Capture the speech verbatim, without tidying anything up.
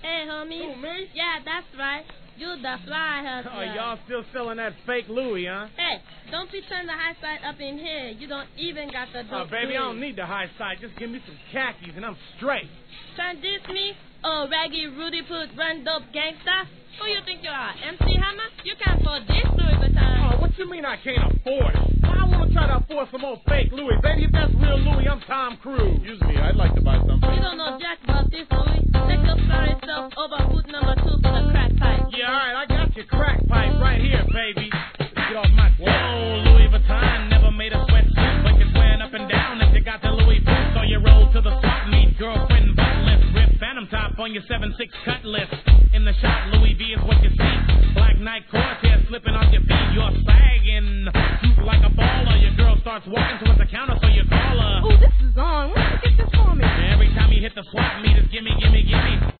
Hey, homie. Who, me? Yeah, that's right. You the fly hustler. Oh, y'all still selling that fake Louis, huh? Hey, don't be turning the high side up in here. You don't even got the Oh, dope. baby, I Louis. don't need the high side. Just give me some khakis and I'm straight. Trying to diss me? Oh, raggy, Rudy Put, run dope gangsta? Who you think you are, M C Hammer? You can't afford this Louis Vuitton. Oh, what you mean I can't afford it? I want to try to afford some more fake Louis. Baby, if that's real Louis, I'm Tom Cruise. Excuse me, I'd like to buy something. You don't know jack about this, Louis. Take your sorry self over boot number two for the crack pipe. Yeah, all right, I got your crack pipe right here, baby. Get off my whoa, Louis Vuitton never made a sweatsuit, but you're swearing up and down that you got the Louis boots, so you roll to the swap meet, girlfriend buttless, rip phantom top on your seven six cutlass. In the shot, Louis V is what you see. Black Knight Cortez slipping off your feet, you're sagging, swoop like a baller. Your girl starts walking towards the counter, so you call her. Ooh, this is on. Where did you get this for me? Every time you hit the swap meet, it's gimme, gimme, gimme.